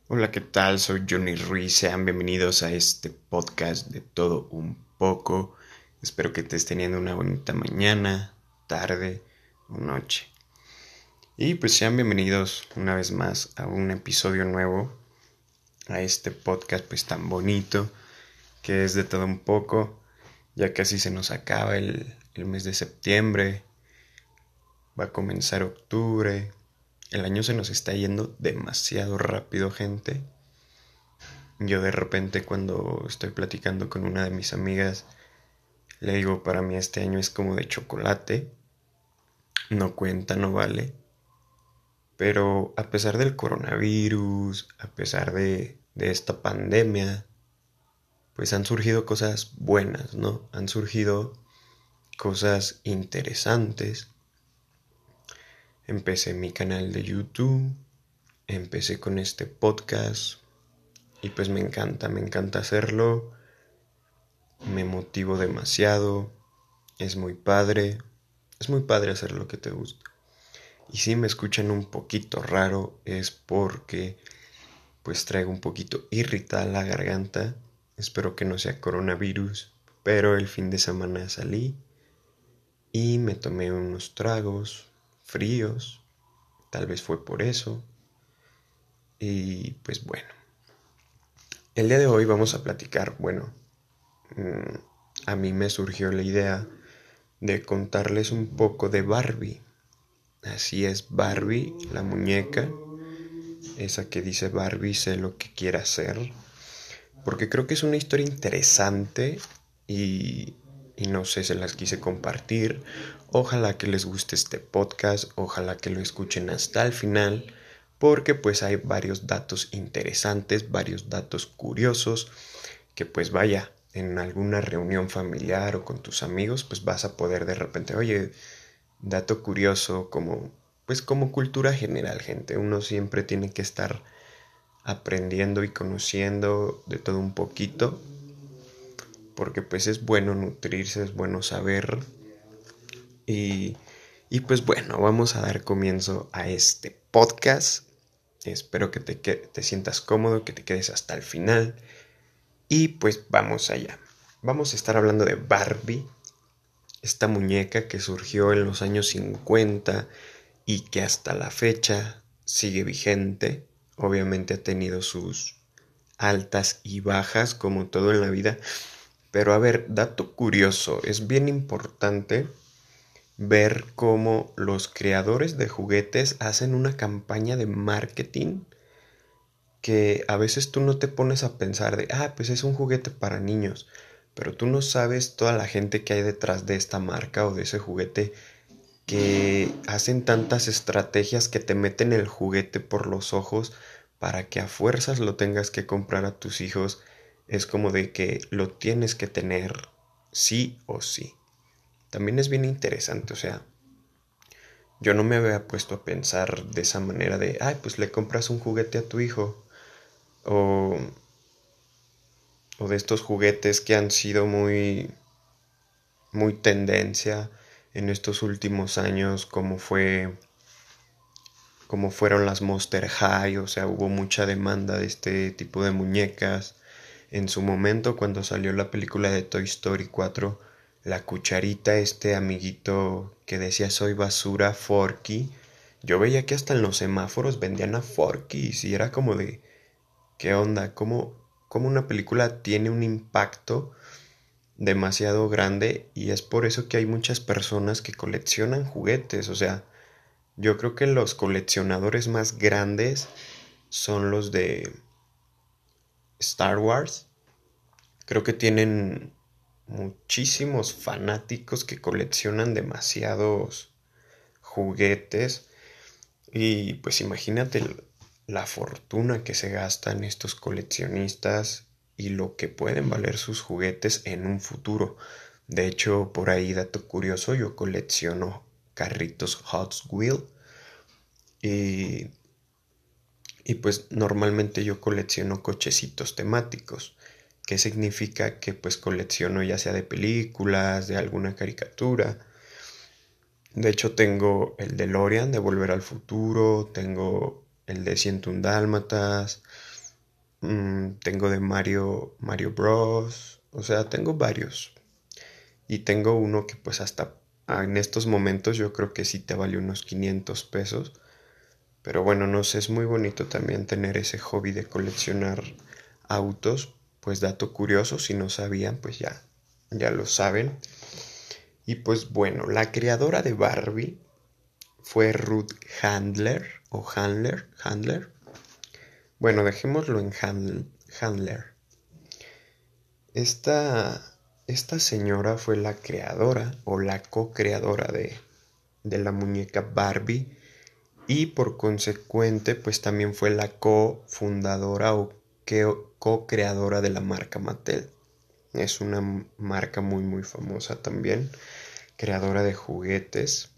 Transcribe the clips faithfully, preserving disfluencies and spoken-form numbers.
Hola, ¿qué tal? Soy Johnny Ruiz. Sean bienvenidos a este podcast de todo un poco. Espero que estés teniendo una bonita mañana, tarde o noche. Y pues sean bienvenidos una vez más a un episodio nuevo, a este podcast pues tan bonito que es de todo un poco. Ya casi se nos acaba el, el mes de septiembre, va a comenzar octubre. El año se nos está yendo demasiado rápido, gente. Yo de repente cuando estoy platicando con una de mis amigas, le digo, para mí este año es como de chocolate, no cuenta, no vale. Pero a pesar del coronavirus, a pesar de, de esta pandemia, pues han surgido cosas buenas, ¿no? Han surgido cosas interesantes. Empecé mi canal de YouTube, empecé con este podcast y pues me encanta, me encanta hacerlo. Me motivo demasiado, es muy padre, es muy padre hacer lo que te gusta. Y si me escuchan un poquito raro es porque pues traigo un poquito irritada la garganta, espero que no sea coronavirus, pero el fin de semana salí y me tomé unos tragos fríos, tal vez fue por eso, y pues bueno, el día de hoy vamos a platicar, bueno, mmm, a mí me surgió la idea de contarles un poco de Barbie. Así es, Barbie, la muñeca, esa que dice Barbie sé lo que quiere hacer, porque creo que es una historia interesante y, y no sé, se las quise compartir. Ojalá que les guste este podcast, ojalá que lo escuchen hasta el final, porque pues hay varios datos interesantes, varios datos curiosos, que pues vaya, en alguna reunión familiar o con tus amigos, pues vas a poder de repente, oye, dato curioso, como pues como cultura general, gente, uno siempre tiene que estar aprendiendo y conociendo de todo un poquito, porque pues es bueno nutrirse, es bueno saber y, y pues bueno, vamos a dar comienzo a este podcast. Espero que te, que te sientas cómodo, que te quedes hasta el final y pues vamos allá. Vamos a estar hablando de Barbie, esta muñeca que surgió en los años cincuenta y que hasta la fecha sigue vigente. Obviamente ha tenido sus altas y bajas como todo en la vida. Pero a ver, dato curioso, es bien importante ver cómo los creadores de juguetes hacen una campaña de marketing que a veces tú no te pones a pensar de, ah, pues es un juguete para niños, pero tú no sabes toda la gente que hay detrás de esta marca o de ese juguete que hacen tantas estrategias que te meten el juguete por los ojos para que a fuerzas lo tengas que comprar a tus hijos. Es como de que lo tienes que tener sí o sí. También es bien interesante, o sea, yo no me había puesto a pensar de esa manera de, ay, pues le compras un juguete a tu hijo. O, o de estos juguetes que han sido muy, muy tendencia en estos últimos años, como fue como fueron las Monster High, o sea, hubo mucha demanda de este tipo de muñecas. En su momento, cuando salió la película de Toy Story cuatro, la cucharita, este amiguito que decía soy basura, Forky, yo veía que hasta en los semáforos vendían a Forky y era como de, ¿qué onda? ¿Cómo, cómo una película tiene un impacto demasiado grande? Y es por eso que hay muchas personas que coleccionan juguetes, o sea, yo creo que los coleccionadores más grandes son los de Star Wars. Creo que tienen muchísimos fanáticos que coleccionan demasiados juguetes. Y pues imagínate la fortuna que se gastan estos coleccionistas y lo que pueden valer sus juguetes en un futuro. De hecho, por ahí, dato curioso, yo colecciono carritos Hot Wheels y Y pues normalmente yo colecciono cochecitos temáticos. ¿Qué significa? Que pues colecciono ya sea de películas, de alguna caricatura. De hecho tengo el de DeLorean de Volver al Futuro, tengo el de ciento un Dálmatas, Mm, tengo de Mario, Mario Bros. O sea, tengo varios. Y tengo uno que pues hasta en estos momentos yo creo que sí te vale unos quinientos pesos. Pero bueno, no sé, es muy bonito también tener ese hobby de coleccionar autos. Pues dato curioso, si no sabían, pues ya, ya lo saben. Y pues bueno, la creadora de Barbie fue Ruth Handler o Handler, Handler. Bueno, dejémoslo en Handl- Handler. Esta, esta señora fue la creadora o la co-creadora de, de la muñeca Barbie y por consecuente pues también fue la co-fundadora o co-creadora de la marca Mattel. Es una marca muy muy famosa también, creadora de juguetes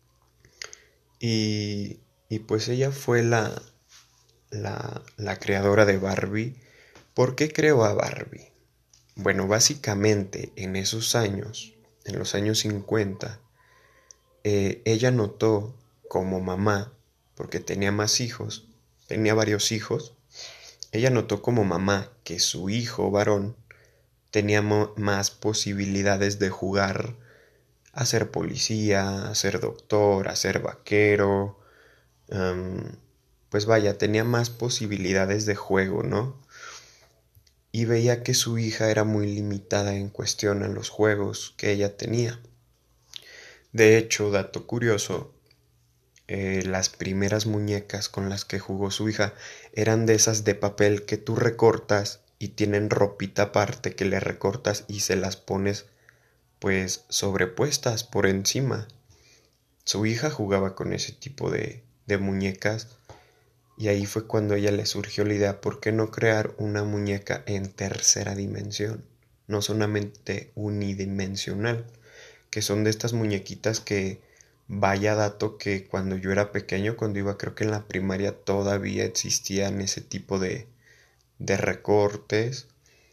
y, y pues ella fue la, la, la creadora de Barbie. ¿Por qué creó a Barbie? Bueno, básicamente en esos años, en los años cincuenta, eh, ella notó como mamá, porque tenía más hijos, tenía varios hijos, ella notó como mamá que su hijo varón tenía mo- más posibilidades de jugar a ser policía, a ser doctor, a ser vaquero, um, pues vaya, tenía más posibilidades de juego, ¿no? Y veía que su hija era muy limitada en cuestión a los juegos que ella tenía. De hecho, dato curioso, eh, las primeras muñecas con las que jugó su hija eran de esas de papel que tú recortas y tienen ropita aparte que le recortas y se las pones pues sobrepuestas por encima. Su hija jugaba con ese tipo de, de muñecas y ahí fue cuando a ella le surgió la idea, ¿por qué no crear una muñeca en tercera dimensión? No solamente unidimensional, que son de estas muñequitas que, vaya dato que cuando yo era pequeño, cuando iba creo que en la primaria todavía existían ese tipo de, de recortes.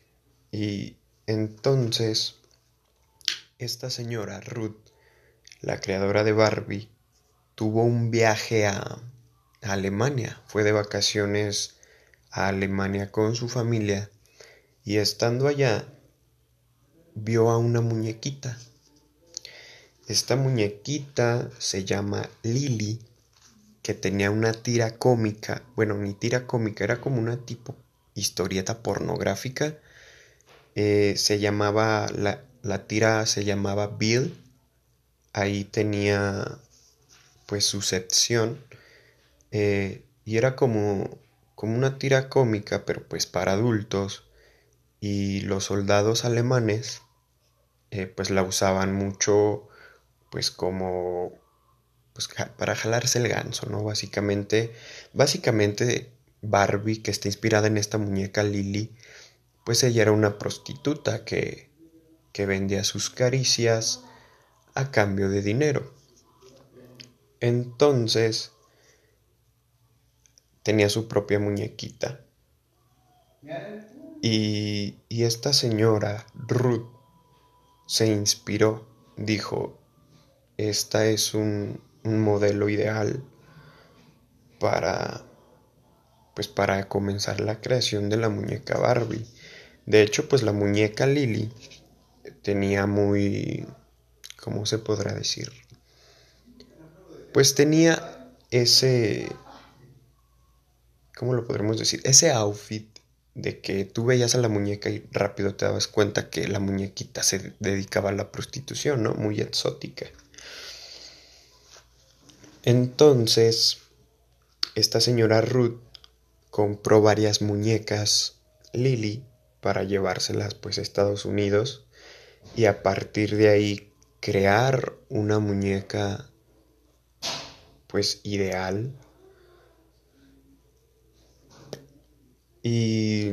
Y entonces, esta señora Ruth, la creadora de Barbie, tuvo un viaje a, a Alemania, fue de vacaciones a Alemania con su familia y estando allá vio a una muñequita. Esta muñequita se llama Lily, que tenía una tira cómica, bueno, ni tira cómica, era como una tipo historieta pornográfica. Eh, se llamaba, la, la tira se llamaba Bill, ahí tenía pues su sección eh, y era como, como una tira cómica, pero pues para adultos y los soldados alemanes eh, pues la usaban mucho pues como pues para jalarse el ganso, ¿no? Básicamente, básicamente Barbie, que está inspirada en esta muñeca Lily, pues ella era una prostituta que, que vendía sus caricias a cambio de dinero. Entonces, tenía su propia muñequita. Y, y esta señora, Ruth, se inspiró, dijo, esta es un, un modelo ideal para, pues para comenzar la creación de la muñeca Barbie. De hecho, pues la muñeca Lily tenía muy, ¿cómo se podrá decir? Pues tenía ese, ¿cómo lo podremos decir? Ese outfit de que tú veías a la muñeca y rápido te dabas cuenta que la muñequita se dedicaba a la prostitución, ¿no? Muy exótica. Entonces, esta señora Ruth compró varias muñecas Lily para llevárselas pues a Estados Unidos y a partir de ahí crear una muñeca pues ideal y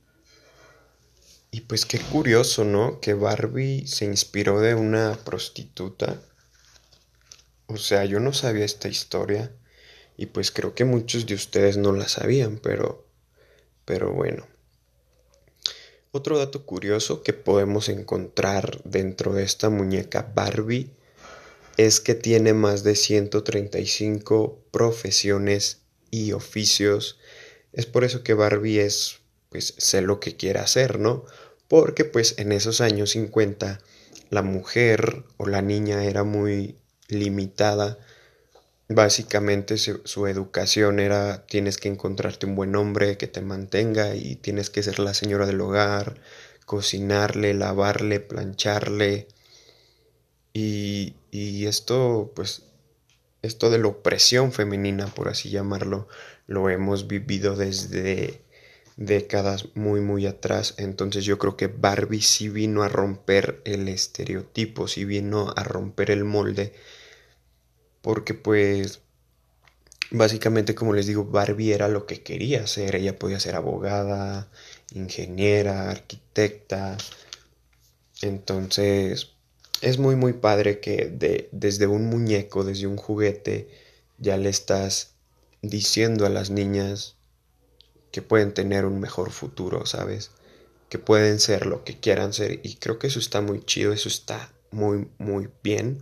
y pues qué curioso, ¿no? Que Barbie se inspiró de una prostituta. O sea, yo no sabía esta historia y pues creo que muchos de ustedes no la sabían, pero pero bueno. Otro dato curioso que podemos encontrar dentro de esta muñeca Barbie es que tiene más de ciento treinta y cinco profesiones y oficios. Es por eso que Barbie es pues sé lo que quiere hacer, ¿no? Porque pues en esos años cincuenta la mujer o la niña era muy limitada. Básicamente su, su educación era tienes que encontrarte un buen hombre que te mantenga y tienes que ser la señora del hogar, cocinarle, lavarle, plancharle. Y, y esto, pues, esto de la opresión femenina, por así llamarlo, lo hemos vivido desde décadas muy, muy atrás. Entonces yo creo que Barbie sí vino a romper el estereotipo, sí vino a romper el molde, porque pues básicamente, como les digo, Barbie era lo que quería ser. Ella podía ser abogada, ingeniera, arquitecta. Entonces, es muy, muy padre que de, desde un muñeco, desde un juguete, ya le estás diciendo a las niñas que pueden tener un mejor futuro, ¿sabes? Que pueden ser lo que quieran ser. Y creo que eso está muy chido, eso está muy, muy bien.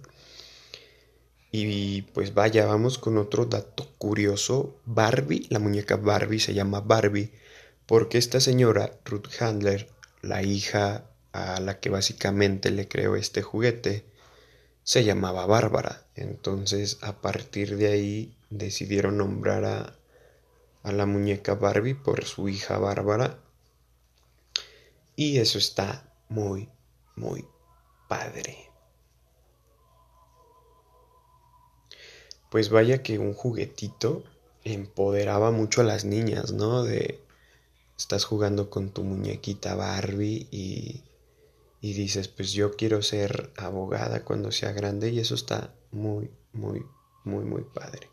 Y pues vaya, vamos con otro dato curioso. Barbie, la muñeca Barbie se llama Barbie porque esta señora, Ruth Handler, la hija a la que básicamente le creó este juguete, se llamaba Bárbara. Entonces, a partir de ahí decidieron nombrar a, a la muñeca Barbie por su hija Bárbara. Y eso está muy, muy padre. Pues vaya que un juguetito empoderaba mucho a las niñas, ¿no? De estás jugando con tu muñequita Barbie y, y dices, pues yo quiero ser abogada cuando sea grande y eso está muy, muy, muy, muy padre.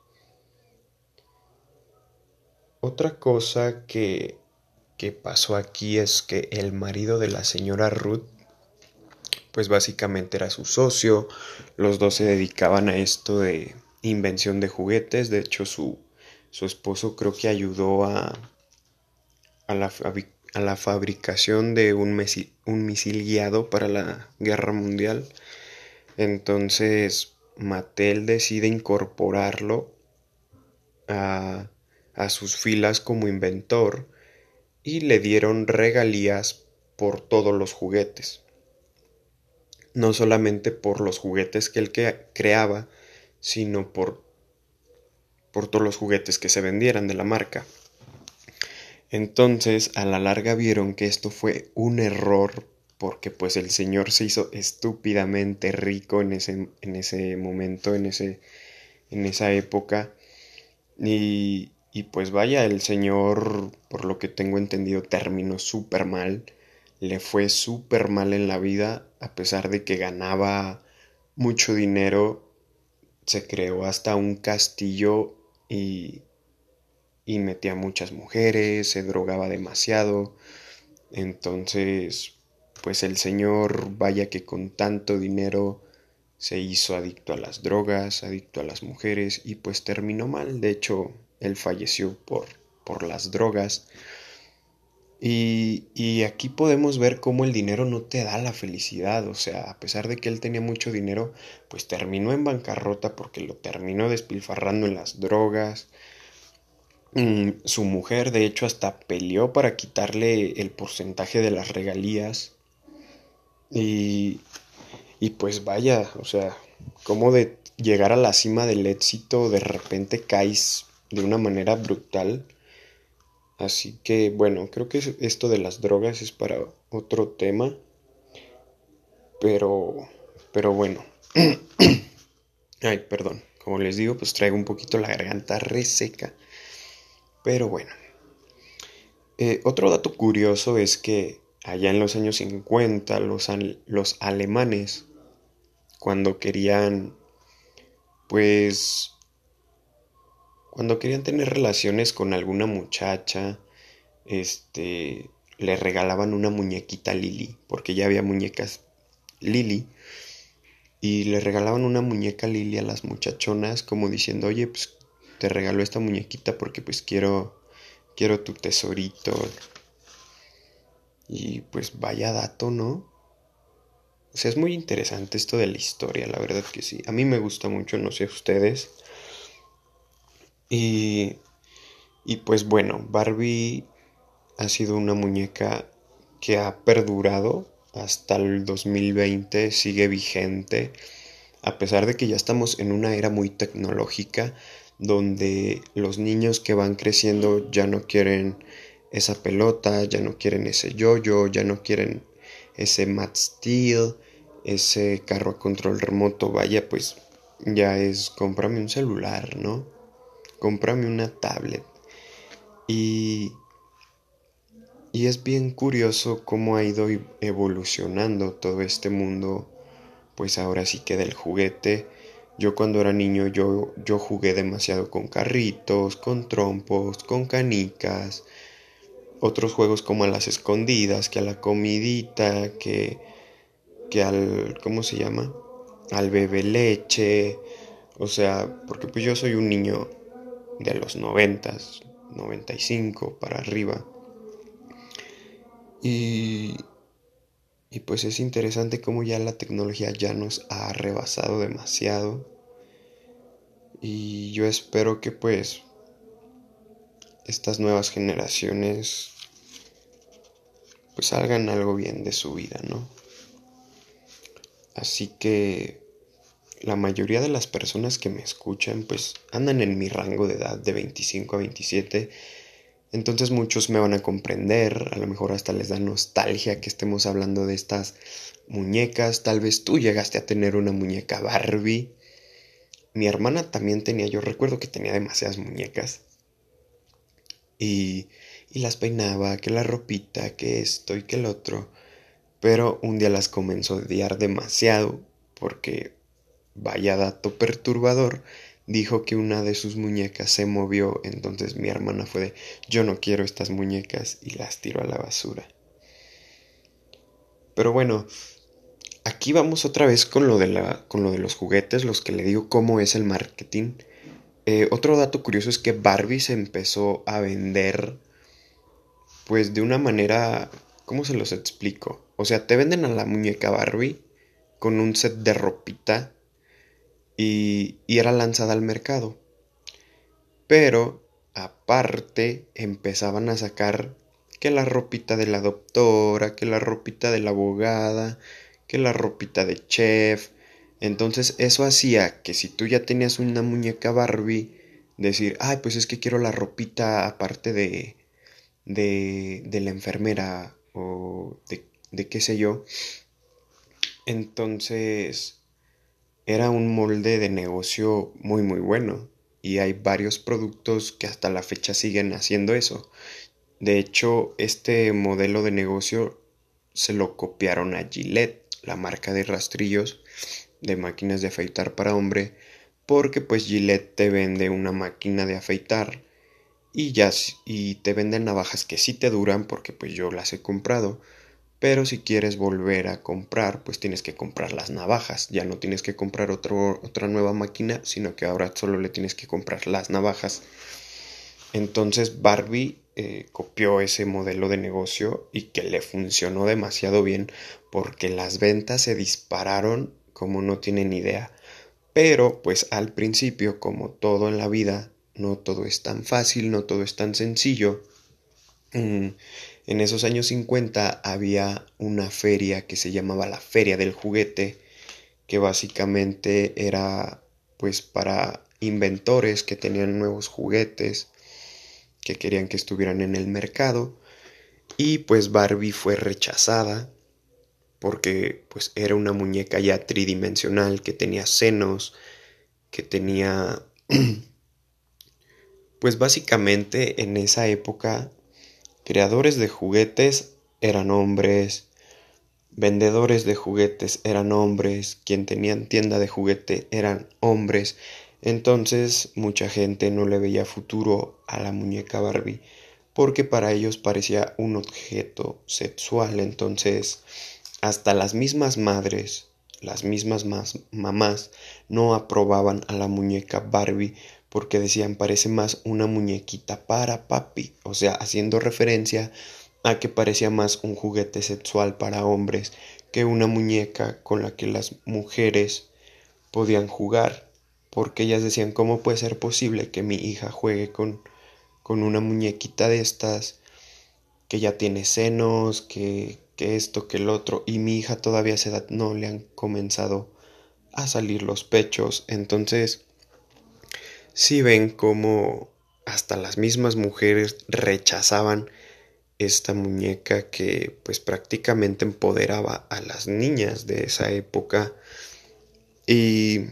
Otra cosa que, que pasó aquí es que el marido de la señora Ruth, pues básicamente era su socio, los dos se dedicaban a esto de invención de juguetes, de hecho su, su esposo creo que ayudó a, a, la, a la fabricación de un, misil, un misil guiado para la guerra mundial. Entonces Mattel decide incorporarlo a, a sus filas como inventor y le dieron regalías por todos los juguetes. No solamente por los juguetes que él creaba, sino por, por todos los juguetes que se vendieran de la marca. Entonces, a la larga vieron que esto fue un error porque pues el señor se hizo estúpidamente rico en ese, en ese momento, en, ese, en esa época. Y, y pues vaya, el señor, por lo que tengo entendido, terminó súper mal. Le fue súper mal en la vida, a pesar de que ganaba mucho dinero. Se creó hasta un castillo y, y metía muchas mujeres, se drogaba demasiado. Entonces, pues el señor, vaya que con tanto dinero se hizo adicto a las drogas, adicto a las mujeres y pues terminó mal. De hecho, él falleció por, por las drogas. Y, y aquí podemos ver cómo el dinero no te da la felicidad. O sea, a pesar de que él tenía mucho dinero, pues terminó en bancarrota porque lo terminó despilfarrando en las drogas. Mm, su mujer, de hecho, hasta peleó para quitarle el porcentaje de las regalías. Y, y pues vaya, o sea, cómo de llegar a la cima del éxito de repente caes de una manera brutal. Así que bueno, creo que esto de las drogas es para otro tema. Pero, pero bueno. Ay, perdón. Como les digo, pues traigo un poquito la garganta reseca. Pero bueno. Eh, otro dato curioso es que allá en los años cincuenta los, los alemanes, cuando querían, pues, cuando querían tener relaciones con alguna muchacha, este, le regalaban una muñequita Lily, porque ya había muñecas Lily, y le regalaban una muñeca Lily a las muchachonas, como diciendo, oye, pues, te regalo esta muñequita porque, pues, quiero, quiero tu tesorito. Y, pues, vaya dato, ¿no? O sea, es muy interesante esto de la historia, la verdad que sí. A mí me gusta mucho, no sé ustedes. Y, y pues bueno, Barbie ha sido una muñeca que ha perdurado hasta el dos mil veinte, sigue vigente, a pesar de que ya estamos en una era muy tecnológica, donde los niños que van creciendo ya no quieren esa pelota, ya no quieren ese yo-yo, ya no quieren ese Matt Steel, ese carro a control remoto. Vaya, pues ya es cómprame un celular, ¿no? Cómprame una tablet. Y, y es bien curioso cómo ha ido evolucionando todo este mundo, pues ahora sí que del juguete. Yo cuando era niño yo, yo jugué demasiado con carritos, con trompos, con canicas, otros juegos como a las escondidas, que a la comidita, que, que al, ¿cómo se llama? Al bebe leche. O sea, porque pues yo soy un niño de los noventas, noventa y cinco para arriba. Y, y pues es interesante cómo ya la tecnología ya nos ha rebasado demasiado. Y yo espero que pues estas nuevas generaciones pues hagan algo bien de su vida, ¿no? Así que la mayoría de las personas que me escuchan pues andan en mi rango de edad de veinticinco a veintisiete. Entonces muchos me van a comprender, a lo mejor hasta les da nostalgia que estemos hablando de estas muñecas. Tal vez tú llegaste a tener una muñeca Barbie. Mi hermana también tenía, yo recuerdo que tenía demasiadas muñecas. Y, y las peinaba, que la ropita, que esto y que el otro. Pero un día las comenzó a odiar demasiado porque, vaya dato perturbador, dijo que una de sus muñecas se movió. Entonces mi hermana fue de, yo no quiero estas muñecas, y las tiró a la basura. Pero bueno, aquí vamos otra vez con lo de, la, con lo de los juguetes, los que le digo cómo es el marketing. Eh, otro dato curioso es que Barbie se empezó a vender pues de una manera, ¿cómo se los explico? O sea, te venden a la muñeca Barbie con un set de ropita y, y era lanzada al mercado. Pero aparte empezaban a sacar que la ropita de la doctora, que la ropita de la abogada, que la ropita de chef. Entonces eso hacía que si tú ya tenías una muñeca Barbie, decir, ay, pues es que quiero la ropita aparte de, de, de la enfermera o de, de qué sé yo. Entonces era un molde de negocio muy muy bueno. Y hay varios productos que hasta la fecha siguen haciendo eso. De hecho, este modelo de negocio se lo copiaron a Gillette, la marca de rastrillos de máquinas de afeitar para hombre, porque pues Gillette te vende una máquina de afeitar y ya y te venden navajas que sí te duran, porque pues yo las he comprado. Pero si quieres volver a comprar, pues tienes que comprar las navajas. Ya no tienes que comprar otro, otra nueva máquina, sino que ahora solo le tienes que comprar las navajas. Entonces Barbie eh, copió ese modelo de negocio y que le funcionó demasiado bien, porque las ventas se dispararon como no tienen idea. Pero pues al principio, como todo en la vida, no todo es tan fácil, no todo es tan sencillo. Mm, En esos años cincuenta había una feria que se llamaba la Feria del Juguete, que básicamente era pues para inventores que tenían nuevos juguetes, que querían que estuvieran en el mercado. Y pues Barbie fue rechazada porque pues era una muñeca ya tridimensional, que tenía senos, que tenía pues básicamente en esa época creadores de juguetes eran hombres, vendedores de juguetes eran hombres, quien tenían tienda de juguete eran hombres. Entonces mucha gente no le veía futuro a la muñeca Barbie, porque para ellos parecía un objeto sexual. Entonces hasta las mismas madres, las mismas mamás no aprobaban a la muñeca Barbie, porque decían parece más una muñequita para papi, o sea, haciendo referencia a que parecía más un juguete sexual para hombres que una muñeca con la que las mujeres podían jugar, porque ellas decían, ¿cómo puede ser posible que mi hija juegue con, con una muñequita de estas? que ya tiene senos, que, que esto, que el otro, y mi hija todavía a esa edad no le han comenzado a salir los pechos. Entonces, sí ven cómo hasta las mismas mujeres rechazaban esta muñeca que pues prácticamente empoderaba a las niñas de esa época. Y,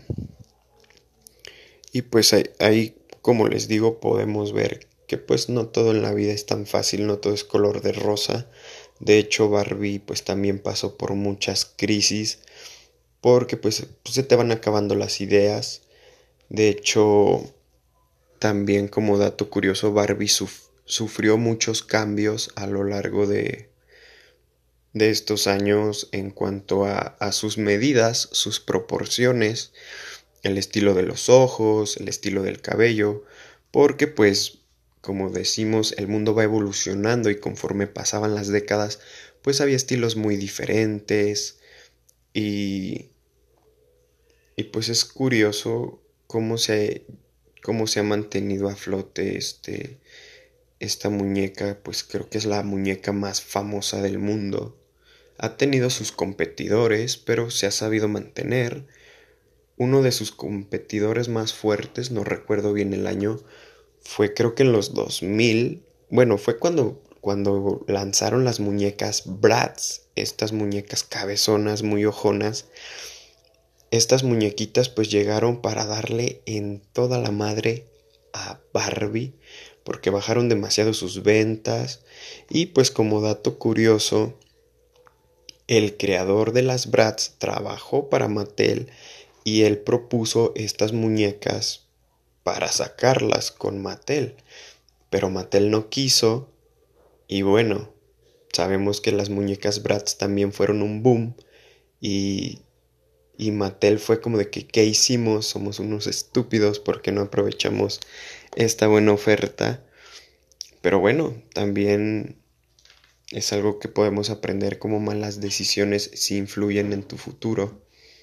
y pues ahí, ahí, como les digo, podemos ver que pues no todo en la vida es tan fácil, no todo es color de rosa. De hecho, Barbie pues también pasó por muchas crisis porque pues, pues se te van acabando las ideas. De hecho, también como dato curioso, Barbie suf- sufrió muchos cambios a lo largo de, de estos años en cuanto a, a sus medidas, sus proporciones, el estilo de los ojos, el estilo del cabello, porque pues como decimos el mundo va evolucionando y conforme pasaban las décadas pues había estilos muy diferentes y, y pues es curioso cómo se, cómo se ha mantenido a flote este, esta muñeca, pues creo que es la muñeca más famosa del mundo. Ha tenido sus competidores, pero se ha sabido mantener. Uno de sus competidores más fuertes, no recuerdo bien el año, fue creo que en los dos mil. Bueno, fue cuando, cuando lanzaron las muñecas Bratz, estas muñecas cabezonas, muy ojonas. Estas muñequitas pues llegaron para darle en toda la madre a Barbie, porque bajaron demasiado sus ventas. Y pues como dato curioso, el creador de las Bratz trabajó para Mattel y él propuso estas muñecas para sacarlas con Mattel, pero Mattel no quiso y bueno, sabemos que las muñecas Bratz también fueron un boom y, y Mattel fue como de que ¿qué hicimos? Somos unos estúpidos porque no aprovechamos esta buena oferta, pero bueno, también es algo que podemos aprender como malas decisiones si influyen en tu futuro.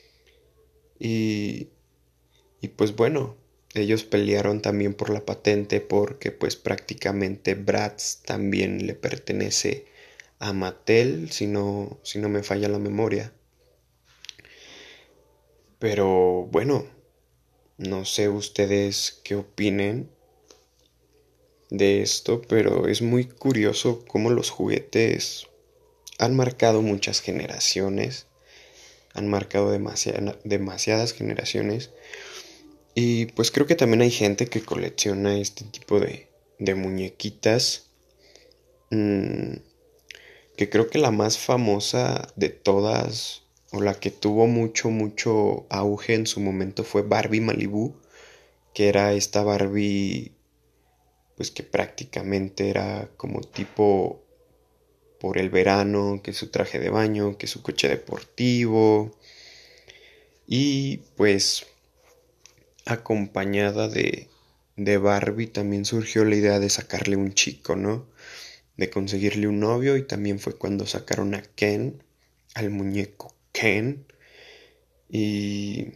Y, y pues bueno, ellos pelearon también por la patente porque pues prácticamente Bratz también le pertenece a Mattel, si no, si no me falla la memoria. Pero bueno, no sé ustedes qué opinen de esto, pero es muy curioso cómo los juguetes han marcado muchas generaciones, han marcado demasiada- demasiadas generaciones. Y pues creo que también hay gente que colecciona este tipo de, de muñequitas. mm, que creo que la más famosa de todas, o la que tuvo mucho, mucho auge en su momento fue Barbie Malibu, que era esta Barbie, pues que prácticamente era como tipo por el verano, que su traje de baño, que su coche deportivo, y pues acompañada de, de Barbie también surgió la idea de sacarle un chico, ¿no? De conseguirle un novio y también fue cuando sacaron a Ken, al muñeco Ken. Y,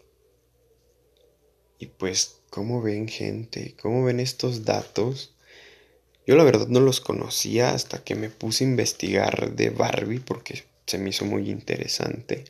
y pues, ¿cómo ven gente? ¿Cómo ven estos datos? Yo la verdad no los conocía hasta que me puse a investigar de Barbie porque se me hizo muy interesante.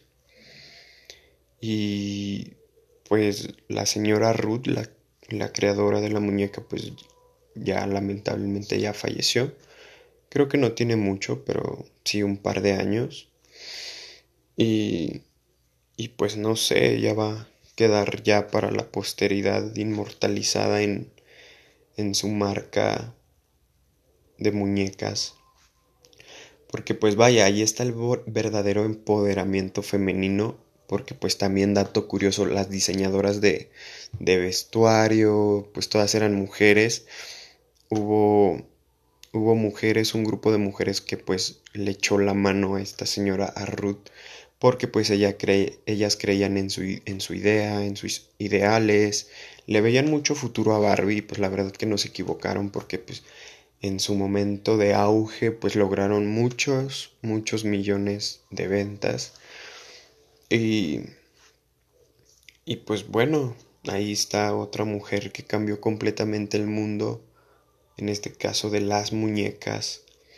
Y pues la señora Ruth, la, la creadora de la muñeca, pues ya lamentablemente ya falleció. Creo que no tiene mucho, pero sí un par de años. Y, y pues no sé, ya va a quedar ya para la posteridad inmortalizada en, en su marca de muñecas. Porque pues vaya, ahí está el verdadero empoderamiento femenino. Porque pues también dato curioso, las diseñadoras de, de vestuario, pues todas eran mujeres. Hubo, hubo mujeres, un grupo de mujeres que pues le echó la mano a esta señora, a Ruth, porque pues ella cree, ellas creían en su, en su idea, en sus ideales, le veían mucho futuro a Barbie, pues la verdad que no se equivocaron porque pues en su momento de auge pues lograron muchos, muchos millones de ventas y, y pues bueno, ahí está otra mujer que cambió completamente el mundo, en este caso de las muñecas.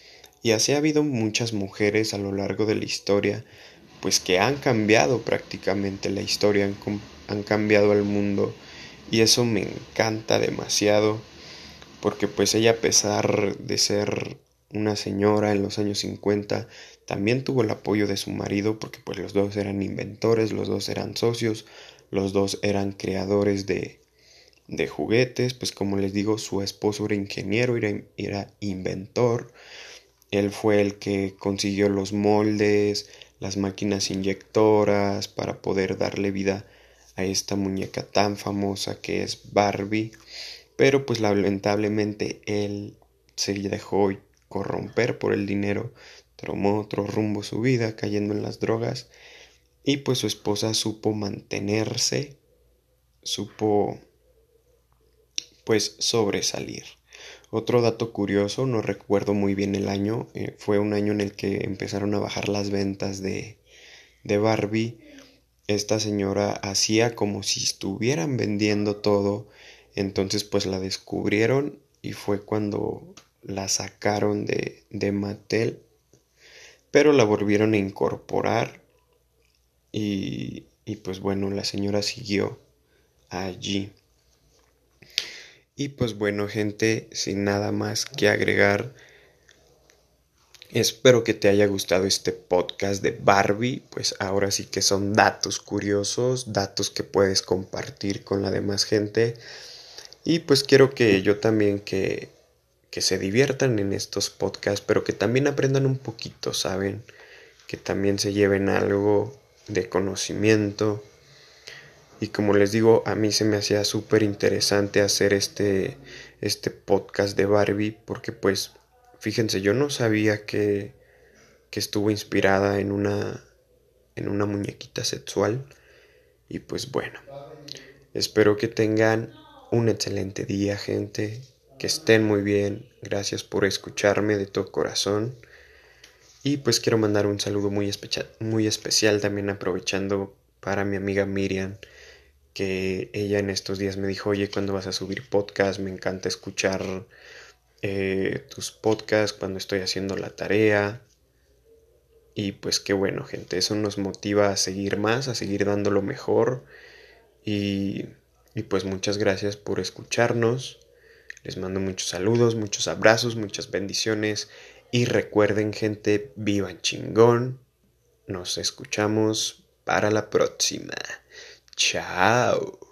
Y así ha habido muchas mujeres a lo largo de la historia, pues que han cambiado prácticamente la historia, han, han cambiado el mundo. Y eso me encanta demasiado, porque pues ella, a pesar de ser una señora en los años cincuenta, también tuvo el apoyo de su marido, porque pues los dos eran inventores, los dos eran socios, los dos eran creadores de, de juguetes. Pues como les digo, su esposo era ingeniero, era, era inventor. Él fue el que consiguió los moldes, las máquinas inyectoras para poder darle vida a esta muñeca tan famosa que es Barbie. Pero pues lamentablemente él se dejó corromper por el dinero, tomó otro rumbo su vida, cayendo en las drogas. Y pues su esposa supo mantenerse, supo pues sobresalir. Otro dato curioso, no recuerdo muy bien el año, eh, fue un año en el que empezaron a bajar las ventas de, de Barbie. Esta señora hacía como si estuvieran vendiendo todo, entonces pues la descubrieron y fue cuando la sacaron de, de Mattel, pero la volvieron a incorporar y, y pues bueno, la señora siguió allí. Y pues bueno, gente, sin nada más que agregar, espero que te haya gustado este podcast de Barbie. Pues ahora sí que son datos curiosos, datos que puedes compartir con la demás gente. Y pues quiero que yo también que, que se diviertan en estos podcasts, pero que también aprendan un poquito, ¿saben? Que también se lleven algo de conocimiento. Y como les digo, a mí se me hacía súper interesante hacer este, este podcast de Barbie, porque pues, fíjense, yo no sabía que, que estuvo inspirada en una, en una muñequita sexual. Y pues bueno, espero que tengan un excelente día, gente, que estén muy bien. Gracias por escucharme de todo corazón. Y pues quiero mandar un saludo muy, especha- muy especial también, aprovechando, para mi amiga Miriam, que ella en estos días me dijo: oye, ¿cuándo vas a subir podcast? Me encanta escuchar eh, tus podcasts cuando estoy haciendo la tarea. Y pues qué bueno, gente, eso nos motiva a seguir más, a seguir dando lo mejor. Y, y pues muchas gracias por escucharnos. Les mando muchos saludos, muchos abrazos, muchas bendiciones. Y recuerden, gente, vivan chingón. Nos escuchamos para la próxima. Chao.